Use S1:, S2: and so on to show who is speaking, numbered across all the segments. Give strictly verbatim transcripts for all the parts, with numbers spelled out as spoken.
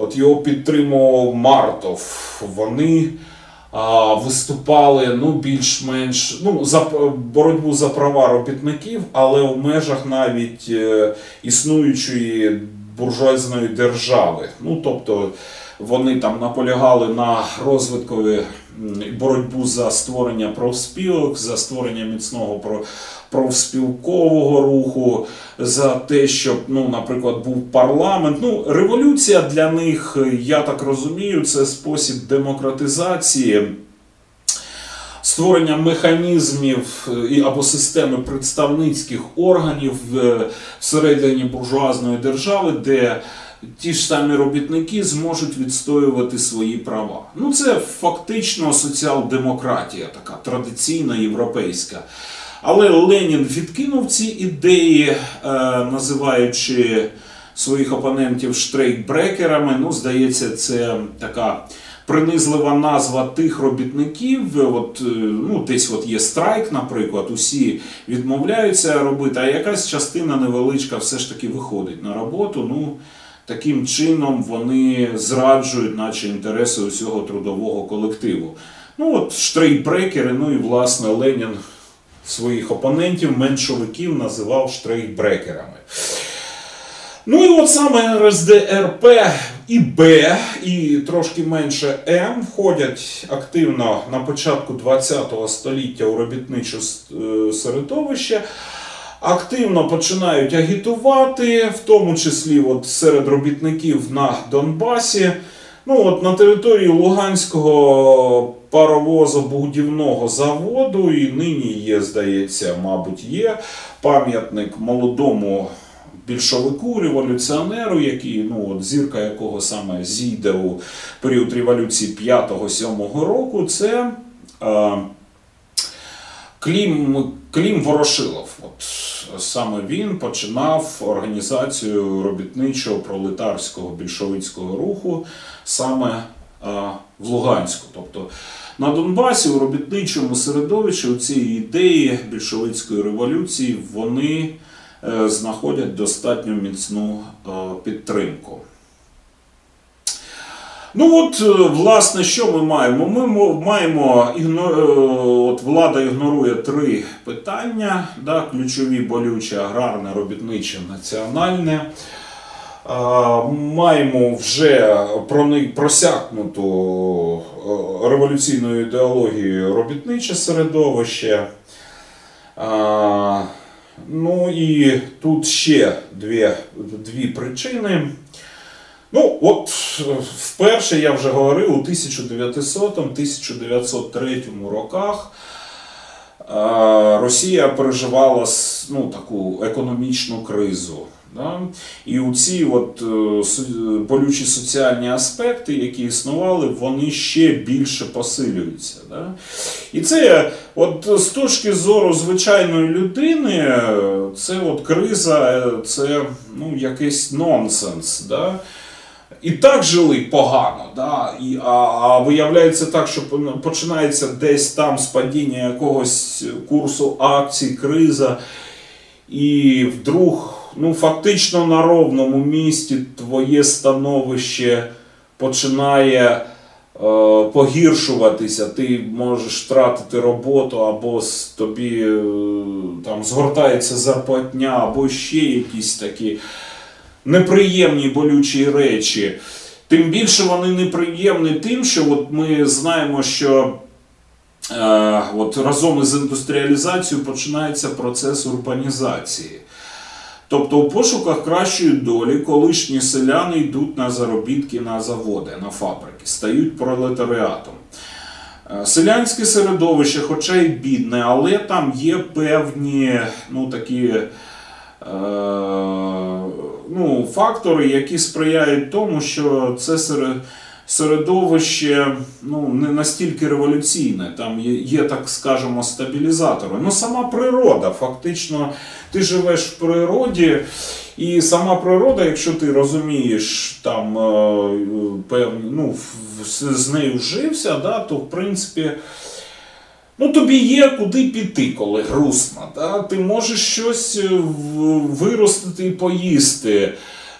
S1: от його підтримував Мартов. Вони а, виступали ну, більш-менш ну, за боротьбу за права робітників, але в межах навіть е, існуючої буржуазної держави. Ну, тобто вони там наполягали на розвиткові боротьбу за створення профспілок, за створення міцного профспілкового руху, за те, щоб, ну, наприклад, був парламент. Ну, революція для них, я так розумію, це спосіб демократизації, створення механізмів або системи представницьких органів всередині буржуазної держави, де ті ж самі робітники зможуть відстоювати свої права. Ну, це фактично соціал-демократія, така традиційна європейська. Але Ленін відкинув ці ідеї, е, називаючи своїх опонентів штрейкбрекерами. Ну, здається, це така принизлива назва тих робітників. От, ну, десь от є страйк, наприклад, усі відмовляються робити, а якась частина невеличка все ж таки виходить на роботу. Ну, таким чином вони зраджують, наче, інтереси усього трудового колективу. Ну от штрейкбрекери, ну і власне Ленін своїх опонентів, меншовиків, називав штрейкбрекерами. Ну і от саме ер ес де ер пе і Б, і трошки менше М входять активно на початку ХХ століття у робітниче середовище. Активно починають агітувати, в тому числі от серед робітників на Донбасі. Ну, от на території Луганського паровозобудівного заводу, і нині є, здається, мабуть, є пам'ятник молодому більшовику, революціонеру, який, ну, от зірка якого саме зійде у період революції п'ятого-сьомого року, це е, Клім, Клім Ворошилов. От саме він починав організацію робітничого пролетарського більшовицького руху саме а, в Луганську. Тобто на Донбасі у робітничому середовищі у ці ідеї більшовицької революції вони е, знаходять достатньо міцну е, підтримку. Ну от, власне, що ми маємо? Ми маємо, от влада ігнорує три питання, да, ключові, болючі, аграрне, робітниче, національне. Маємо вже просякнуту революційною ідеологією робітниче середовище. Ну і тут ще дві, дві причини. Ну, от, вперше, я вже говорив, у тисяча дев'ятсотому - тисяча дев'ятсот третьому роках Росія переживала, ну, таку економічну кризу. Да? І у ці от болючі соціальні аспекти, які існували, вони ще більше посилюються. Да? І це, от з точки зору звичайної людини, це от криза, це, ну, якийсь нонсенс. Да? І так жили погано, да? І, а, а виявляється так, що починається десь там спадіння якогось курсу акцій, криза, і вдруг, ну, фактично на ровному місці твоє становище починає е, погіршуватися, ти можеш втратити роботу, або тобі е, там згортається зарплатня, або ще якісь такі неприємні болючі речі. Тим більше вони неприємні тим, що от ми знаємо, що е, от разом із індустріалізацією починається процес урбанізації. Тобто у пошуках кращої долі колишні селяни йдуть на заробітки на заводи, на фабрики, стають пролетаріатом. Е, селянське середовище, хоча й бідне, але там є певні, ну, такі ну, фактори, які сприяють тому, що це середовище, ну, не настільки революційне, там є, є, так скажемо, стабілізатори. Ну, сама природа, фактично, ти живеш в природі, і сама природа, якщо ти розумієш, там, певні, ну, з нею вжився, да, то, в принципі, ну, тобі є куди піти, коли грустно. Да? Ти можеш щось виростити і поїсти.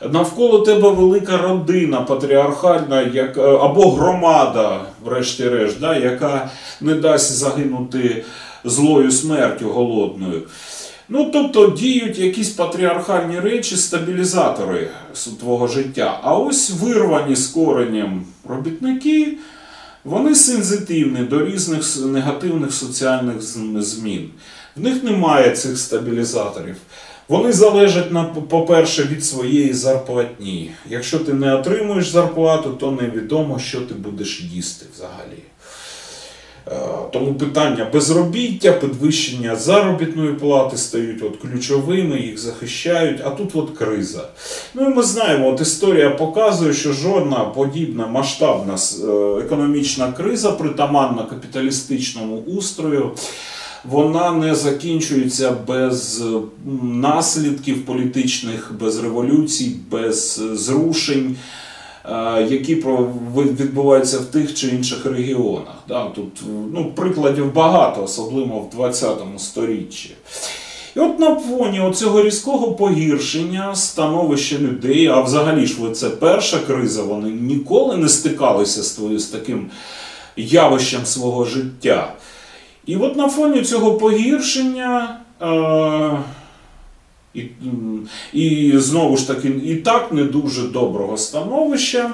S1: навколо тебе велика родина патріархальна, як, або громада, врешті-решт, да, яка не дасть загинути злою смертю голодною. Ну, тобто діють якісь патріархальні речі, стабілізатори твого життя. А ось вирвані з коренем робітники, вони сензитивні до різних негативних соціальних змін. В них немає цих стабілізаторів. Вони залежать, по-перше, від своєї зарплатні. Якщо ти не отримуєш зарплату, то невідомо, що ти будеш їсти взагалі. Тому питання безробіття, підвищення заробітної плати стають от ключовими, їх захищають, а тут от криза. Ну і ми знаємо, от історія показує, що жодна подібна масштабна економічна криза, притаманна капіталістичному устрою, вона не закінчується без наслідків політичних, без революцій, без зрушень, які відбуваються в тих чи інших регіонах. Тут ну, прикладів багато, особливо в двадцятому сторіччі. І от на фоні цього різкого погіршення становища людей, а взагалі ж це перша криза, вони ніколи не стикалися з таким явищем свого життя. І от на фоні цього погіршення, е, і, і знову ж таки, і так не дуже доброго становища,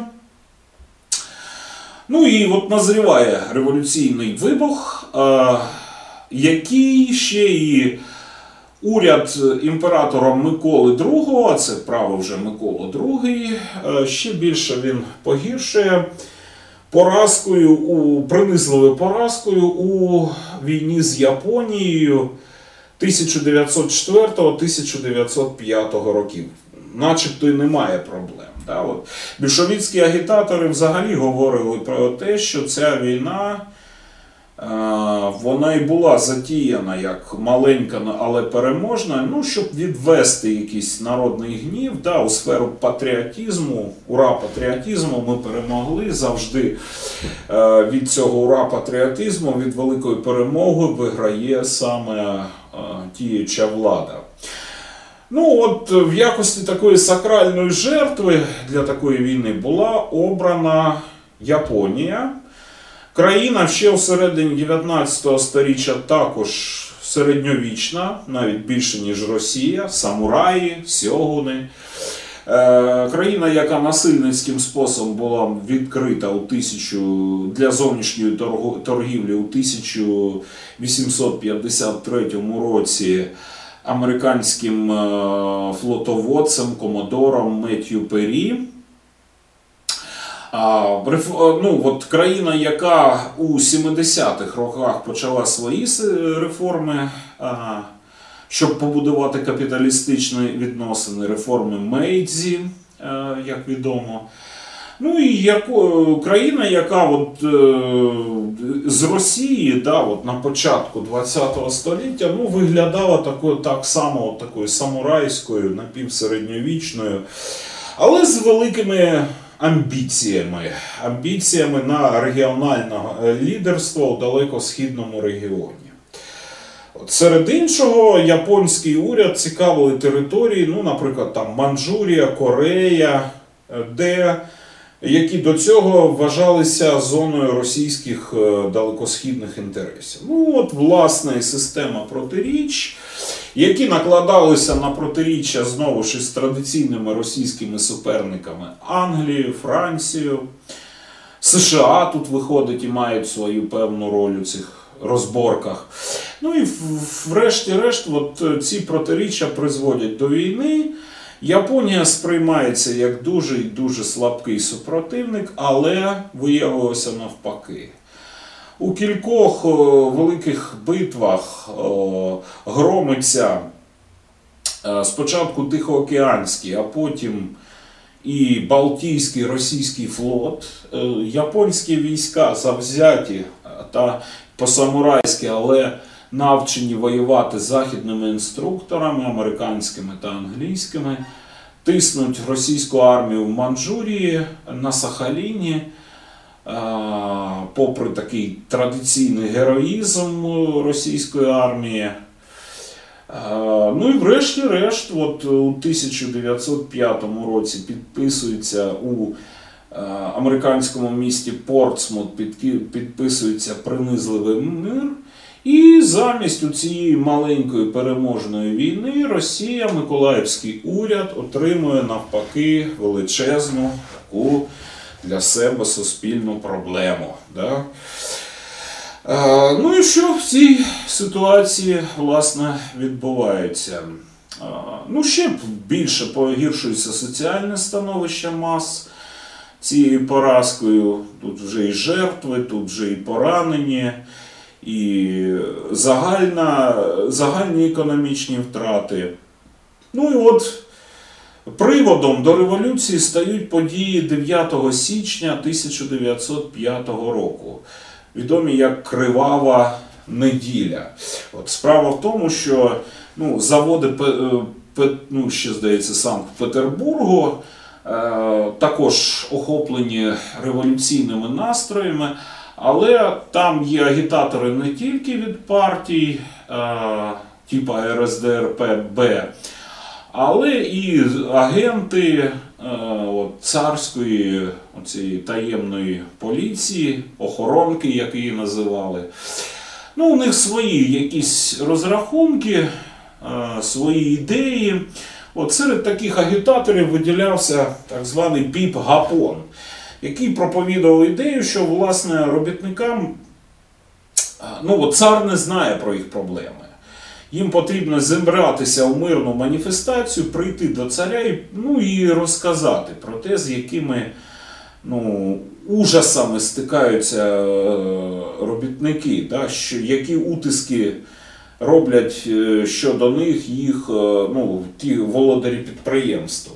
S1: ну і от назріває революційний вибух, е, який ще і уряд імператора Миколи другого, а це право вже Микола другий, е, ще більше він погіршує поразкою, у, принизливою поразкою у війні з Японією тисяча дев'ятсот четвертого - тисяча дев'ятсот п'ятого років. Начебто і немає проблем. Да? От. Більшовицькі агітатори взагалі говорили про те, що ця війна, е, вона і була затіяна як маленька, але переможна, ну, щоб відвести якийсь народний гнів, да, у сферу патріотизму, ура патріотизму, ми перемогли, завжди е, від цього ура патріотизму, від великої перемоги виграє саме е, діюча влада. Ну от в якості такої сакральної жертви для такої війни була обрана Японія. Країна ще у середині дев'ятнадцятого сторіччя також середньовічна, навіть більше, ніж Росія, самураї, сьогуни. Е, країна, яка насильницьким способом була відкрита у тисячу, для зовнішньої торгівлі у тисяча вісімсот п'ятдесят третьому році американським флотоводцем, комодором Меттью Перрі. А, ну, от країна, яка у сімдесятих роках почала свої реформи, а, щоб побудувати капіталістичні відносини, реформи Мейдзі, а, як відомо. Ну і яко, країна, яка от, е, з Росії, да, от на початку двадцятого століття, ну, виглядала такою, так само от такою самурайською, напівсередньовічною, але з великими амбіціями. Амбіціями на регіональне лідерство у далекосхідному регіоні. От, серед іншого, японський уряд цікавили території, ну, наприклад, там Манчжурія, Корея, де які до цього вважалися зоною російських далекосхідних інтересів. Ну от, власне, система протиріч, які накладалися на протиріччя, знову ж, із традиційними російськими суперниками Англією, Францією. США тут виходить і мають свою певну роль у цих розборках. Ну і врешті-решт, от ці протиріччя призводять до війни. Японія сприймається як дуже і дуже слабкий супротивник, але виявилося навпаки. У кількох о, великих битвах о, громиться о, спочатку Тихоокеанський, а потім і Балтійський російський флот. О, японські війська завзяті та по-самурайськи, але навчені воювати з західними інструкторами, американськими та англійськими, тиснуть російську армію в Манчжурії, на Сахаліні, попри такий традиційний героїзм російської армії. Ну і врешті-решт, от у тисяча дев'ятсот п'ятому році підписується у американському місті Портсмут, підписується принизливий мир. І замість у цієї маленької переможної війни Росія, Миколаївський уряд отримує навпаки величезну таку для себе суспільну проблему. Да? А, ну і що в цій ситуації, власне, відбувається? А, ну, ще більше погіршується соціальне становище мас цією поразкою. Тут вже і жертви, тут вже і поранені, і загальна, загальні економічні втрати. Ну і от приводом до революції стають події дев'ятого січня тисяча дев'ятсот п'ятого року, відомі як Кривава неділя. От справа в тому, що ну, заводи, ну, ще, здається, Санкт-Петербургу, е, також охоплені революційними настроями, але там є агітатори не тільки від партій, е, типу ер ес де ер пе бе, але і агенти е, от, царської оцієї таємної поліції, охоронки, як її називали. Ну, у них свої якісь розрахунки, е, свої ідеї. От серед таких агітаторів виділявся так званий Піп Гапон, який проповідував ідею, що, власне, робітникам, ну, от цар не знає про їх проблеми. Їм потрібно зібратися у мирну маніфестацію, прийти до царя і, ну, і розказати про те, з якими ну, ужасами стикаються робітники, да, що, які утиски роблять щодо них їх ну, ті володарі підприємств.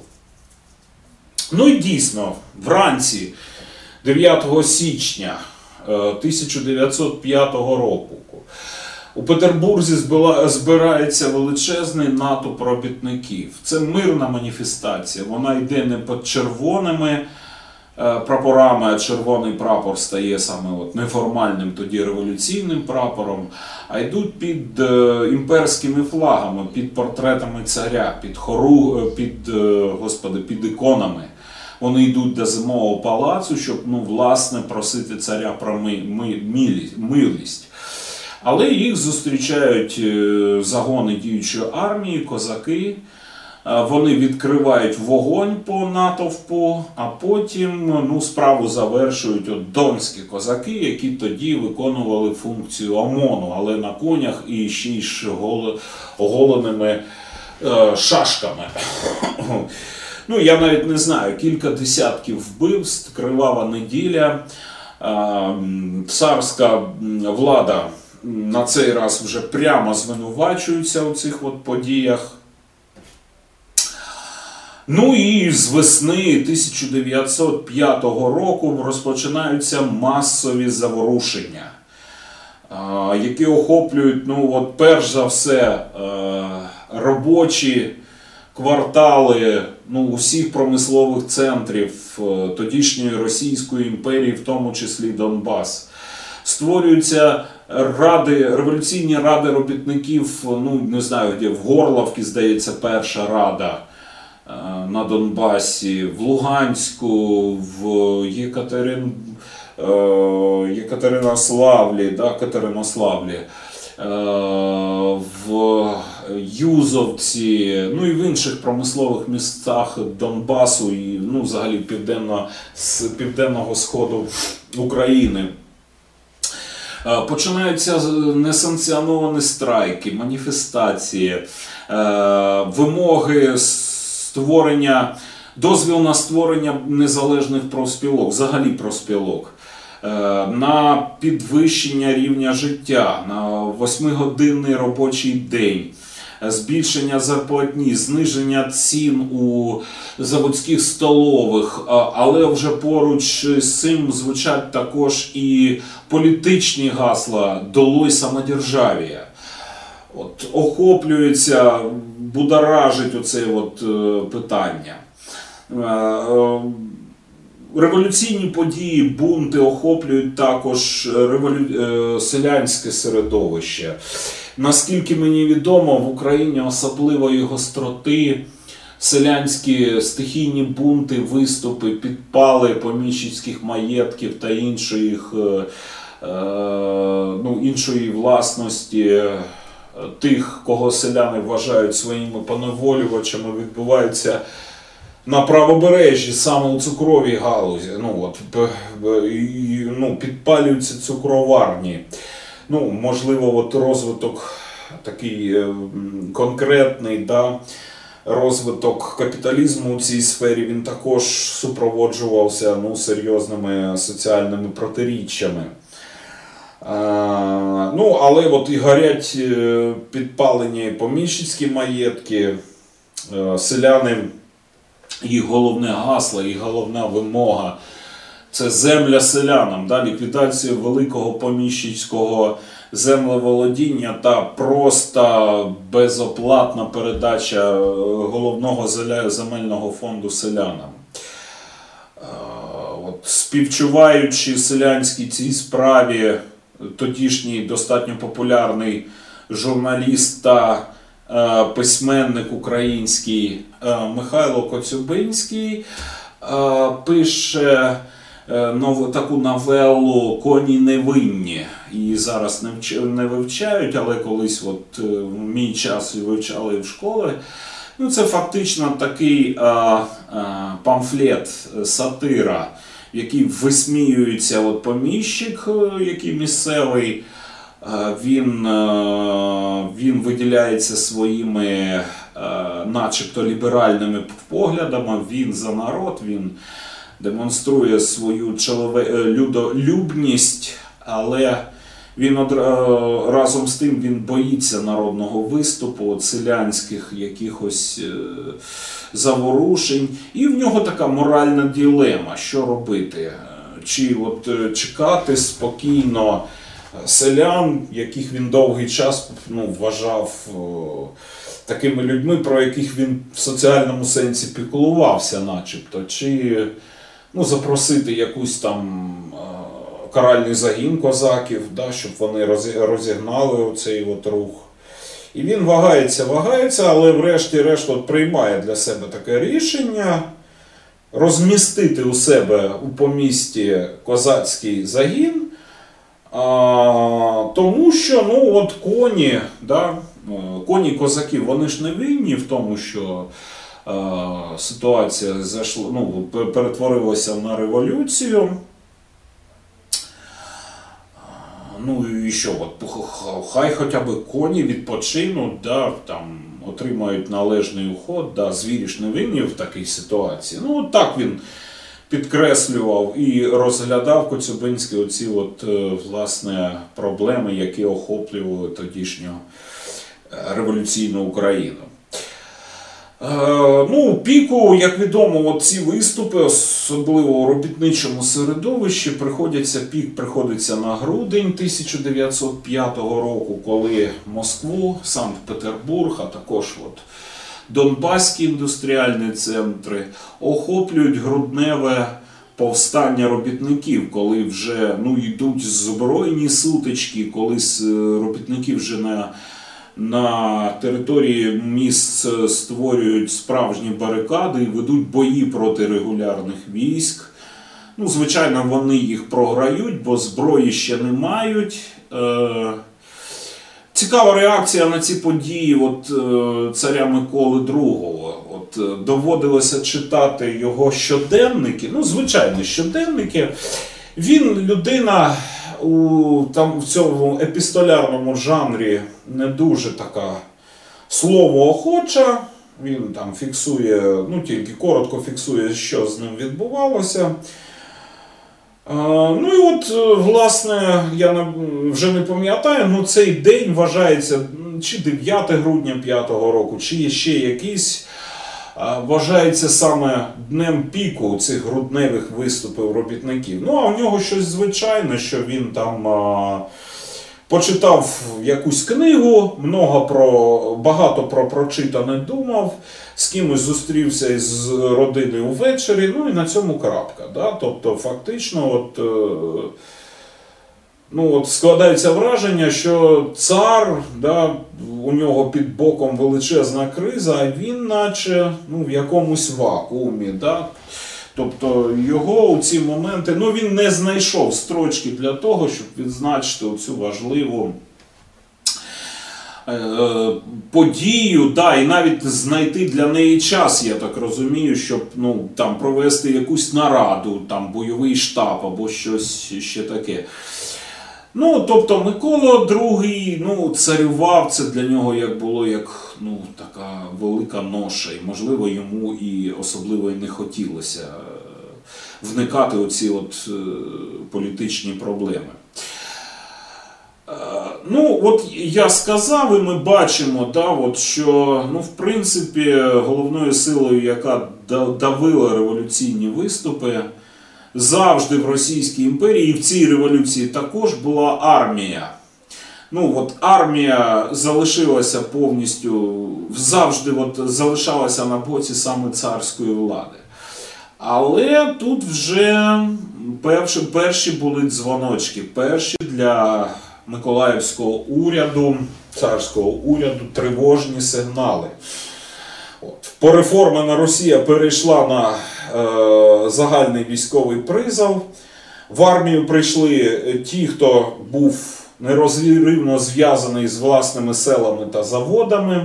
S1: Ну і дійсно, вранці дев'ятого січня тисяча дев'ятсот п'ятого року у Петербурзі збирається величезний натовп робітників. Це мирна маніфестація, вона йде не під червоними прапорами, а червоний прапор стає саме от неформальним тоді революційним прапором, а йдуть під імперськими флагами, під портретами царя, під хору, під, господи, під іконами. Вони йдуть до Зимового палацу, щоб, ну, власне, просити царя про милість. Але їх зустрічають загони діючої армії, козаки. Вони відкривають вогонь по натовпу, а потім ну, справу завершують от донські козаки, які тоді виконували функцію ОМОНу, але на конях і ще й оголеними е, шашками. Ну, я навіть не знаю, кілька десятків вбивств, кривава неділя, е, царська влада на цей раз вже прямо звинувачується у цих от подіях. Ну і з весни тисяча дев'ятсот п'ятого року розпочинаються масові заворушення, які охоплюють, ну от перш за все, робочі квартали ну, усіх промислових центрів тодішньої Російської імперії, в тому числі Донбас. Створюються ради, революційні ради робітників, ну не знаю, де в Горловці, здається, перша рада на Донбасі, в Луганську, в Єкатерин, Єкатеринославлі, да, Катеринославлі, в Юзовці, ну і в інших промислових містах Донбасу і ну, взагалі південно, з південного сходу України. Починаються несанкціоновані страйки, маніфестації, вимоги створення, дозвіл на створення незалежних профспілок, взагалі профспілок, на підвищення рівня життя, на восьмигодинний робочий день, збільшення зарплатні, зниження цін у заводських столових, але вже поруч з цим звучать також і політичні гасла «Долой самодержав'я». От, охоплюється, будоражить оце от, е, питання. Е, революційні події, бунти охоплюють також револю... е, селянське середовище. наскільки мені відомо, в Україні особливої гостроти селянські стихійні бунти, виступи, підпали поміщицьких маєтків та іншої, ну, іншої власності тих, кого селяни вважають своїми поневолювачами, відбуваються на правобережжі, саме у цукровій галузі. Ну, от, ну, підпалюються цукроварні. Ну, можливо, от розвиток такий е, конкретний, да, розвиток капіталізму у цій сфері, він також супроводжувався, ну, серйозними соціальними протиріччями. А, ну, але от і горять підпалені поміщицькі маєтки, селяни, їх головне гасло, їх головна вимога – це земля селянам, да, ліквідація великого поміщицького землеволодіння та просто безоплатна передача головного земельного фонду селянам. От, співчуваючи селянській цій справі, тодішній достатньо популярний журналіст та е, письменник український е, Михайло Коцюбинський е, пише е, нов, таку новелу «Коні невинні». Її зараз не, вч, не вивчають, але колись от, е, в мій час вивчали в школі. Ну, це фактично такий е, е, памфлет, сатира, в якій висміюється от поміщик, який місцевий, він, він виділяється своїми начебто ліберальними поглядами, він за народ, він демонструє свою людолюбність, але він разом з тим він боїться народного виступу, от селянських якихось заворушень. І в нього така моральна дилема, що робити. Чи от чекати спокійно селян, яких він довгий час, ну, вважав такими людьми, про яких він в соціальному сенсі піклувався начебто, чи, ну, запросити якусь там каральний загін козаків, да, щоб вони розігнали оцей от рух. І він вагається, вагається, але врешті-решт от приймає для себе таке рішення розмістити у себе у помісті козацький загін, а, тому що, ну, от коні, да, коні козаків, вони ж не винні в тому, що а, ситуація зайшла, ну, перетворилася на революцію. Ну і що, от, хай хоча б коні відпочинуть, да, там, отримають належний уход, да, звірі ж не винні в такій ситуації. Ну, от так він підкреслював і розглядав Коцюбинський оці от, власне, проблеми, які охоплювали тодішню революційну Україну. Ну, у піку, як відомо, ці виступи, особливо у робітничому середовищі, приходяться, пік приходиться на грудень тисяча дев'ятсот п'ятого року, коли Москву, Санкт-Петербург, а також от Донбаські індустріальні центри охоплюють грудневе повстання робітників, коли вже, ну, йдуть збройні сутички, коли робітники вже на На території міст створюють справжні барикади і ведуть бої проти регулярних військ. Ну, звичайно, вони їх програють, бо зброї ще не мають. Е- Цікава реакція на ці події от, е- царя Миколи другого. От, е- доводилося читати його щоденники. Ну, звичайно, щоденники. Він людина у там, в цьому епістолярному жанрі не дуже така словоохоча. Він там фіксує, ну тільки коротко фіксує, що з ним відбувалося. А, ну і от, власне, я не, вже не пам'ятаю, ну цей день вважається чи дев'яте грудня п'ятого року, чи ще якийсь, вважається саме днем піку цих грудневих виступів робітників. Ну, а в нього щось звичайне, що він там а, почитав якусь книгу, много про, багато про прочитане думав, з кимось зустрівся із родиною ввечері, ну і на цьому крапка. Да? Тобто, фактично, от, ну, от складається враження, що цар, да, у нього під боком величезна криза, а він наче ну, в якомусь вакуумі. Да? Тобто його у ці моменти, ну він не знайшов строчки для того, щоб відзначити оцю важливу е, подію, да, і навіть знайти для неї час, я так розумію, щоб ну, там, провести якусь нараду, там, бойовий штаб або щось ще таке. Ну, тобто Микола другий, ну, царював, це для нього як було як ну, така велика ноша, і можливо йому і особливо і не хотілося вникати у ці от політичні проблеми. Ну, от я сказав, і ми бачимо, да, от, що, ну, в принципі, головною силою, яка давила революційні виступи, завжди в Російській імперії, і в цій революції також була армія. Ну, от армія залишилася повністю, завжди от залишалася на боці саме царської влади. Але тут вже перші, перші були дзвоночки, перші для Миколаївського уряду, царського уряду, тривожні сигнали. От. Пореформена Росія перейшла на е, загальний військовий призов. В армію прийшли ті, хто був нерозривно зв'язаний з власними селами та заводами.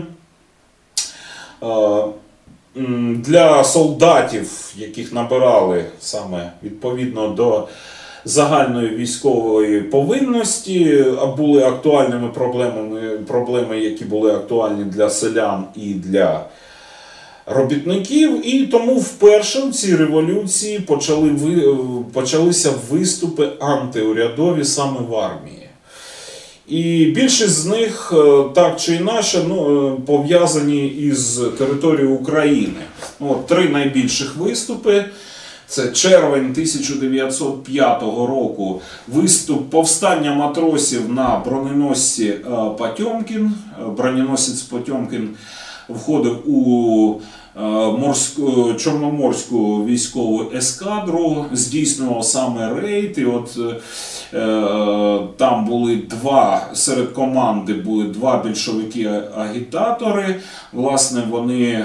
S1: Е, для солдатів, яких набирали саме відповідно до загальної військової повинності, були актуальними проблемами, проблеми, які були актуальні для селян і для робітників, і тому вперше в цій революції почали, почалися виступи антиурядові саме в армії. І більшість з них, так чи інакше, ну, пов'язані із територією України. Ну, три найбільших виступи. Це червень тисяча дев'ятсот п'ятого року, виступ повстання матросів на броненосці Потьомкін. Броненосець Потьомкін входив у морську, Чорноморську військову ескадру, здійснював саме рейд. І от е, там були два, серед команди були два більшовики-агітатори. Власне, вони е,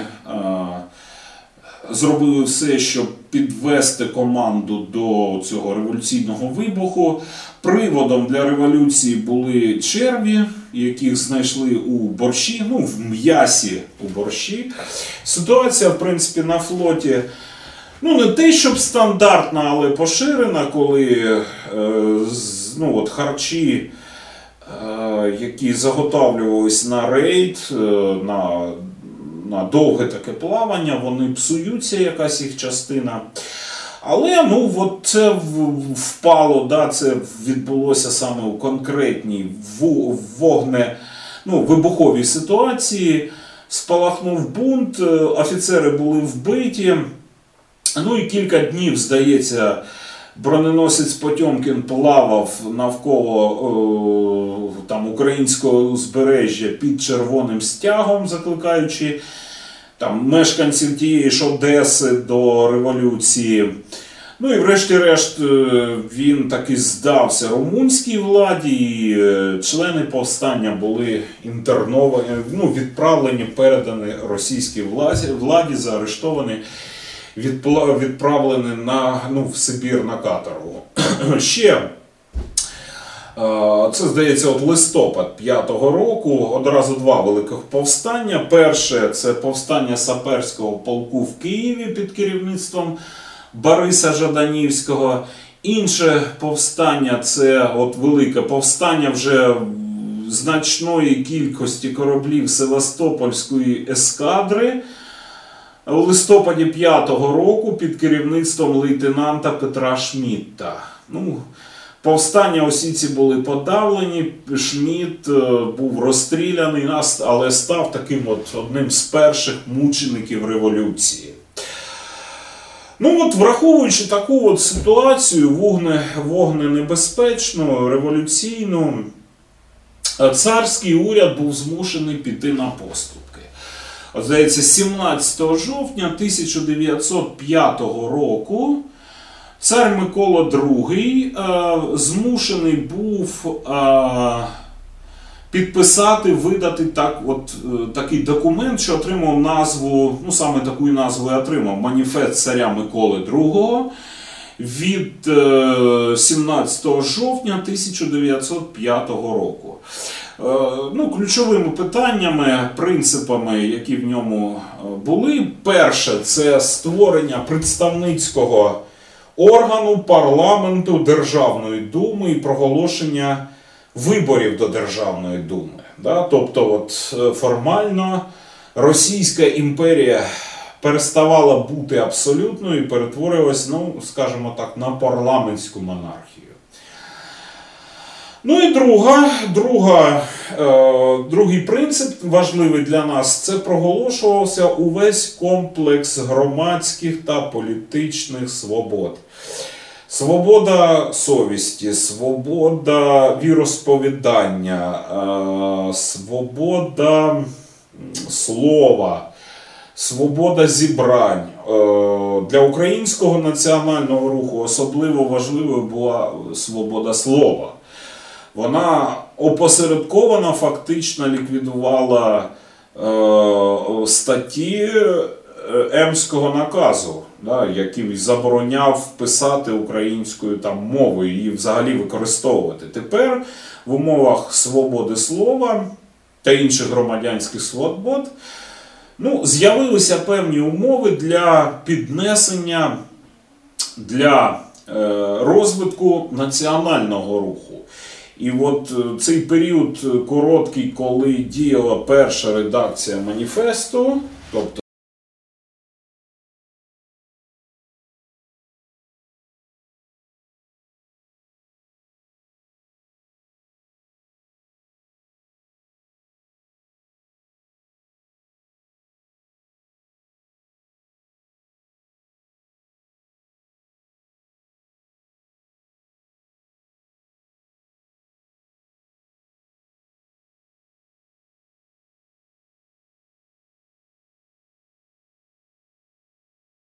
S1: зробили все, щоб підвести команду до цього революційного вибуху. Приводом для революції були черві, яких знайшли у борщі, ну, в м'ясі у борщі. Ситуація, в принципі, на флоті, ну, не те, щоб стандартна, але поширена, коли е, ну, от, харчі, е, які заготовлювались на рейд, е, на, на довге таке плавання, вони псуються, якась їх частина. Але ну, от це впало, да, це відбулося саме у конкретній вогне, ну, вибуховій ситуації. Спалахнув бунт, офіцери були вбиті. Ну і кілька днів, здається, броненосець Потьомкін плавав навколо о, там, українського узбережжя під червоним стягом, закликаючи там мешканців тієї ж Одеси до революції. Ну і врешті-решт він таки здався румунській владі, і члени повстання були інтерновані, ну, відправлені, передані російській владі, владі, заарештовані, відправлені на, ну, в Сибір на каторгу. Ще, це, здається, от листопад п'ятого року, одразу два великих повстання. Перше – це повстання саперського полку в Києві під керівництвом Бориса Жаданівського. Інше повстання – це от велике повстання вже значної кількості кораблів Севастопольської ескадри у листопаді п'ятого року під керівництвом лейтенанта Петра Шмідта. Ну, повстання усі ці були подавлені, Шмідт був розстріляний, але став таким от одним з перших мучеників революції. Ну от, враховуючи таку от ситуацію, вогне, вогненебезпечну, революційну, царський уряд був змушений піти на поступки. От, здається, сімнадцятого жовтня тисяча дев'ятсот п'ятого року цар Микола другий е, змушений був е, підписати, видати так, от, е, такий документ, що отримав назву, ну саме таку назву і отримав, Маніфест царя Миколи другого від е, сімнадцятого жовтня тисяча дев'ятсот п'ятого року. Е, ну, ключовими питаннями, принципами, які в ньому були, перше, це створення представницького органу парламенту Державної думи і проголошення виборів до Державної думи. Да? Тобто от, формально Російська імперія переставала бути абсолютною і перетворилась, ну, скажімо так, на парламентську монархію. Ну і друга, друга, е, другий принцип, важливий для нас, це проголошувався увесь комплекс громадських та політичних свобод. Свобода совісті, свобода віросповідання, е, свобода слова, свобода зібрань. Для українського національного руху особливо важливою була свобода слова. Вона опосередковано фактично ліквідувала е, статті Емського наказу, да, який забороняв писати українською там мовою і взагалі використовувати. Тепер в умовах свободи слова та інших громадянських свобод ну, з'явилися певні умови для піднесення, для е, розвитку національного руху. І от цей період короткий, коли діяла перша редакція маніфесту, тобто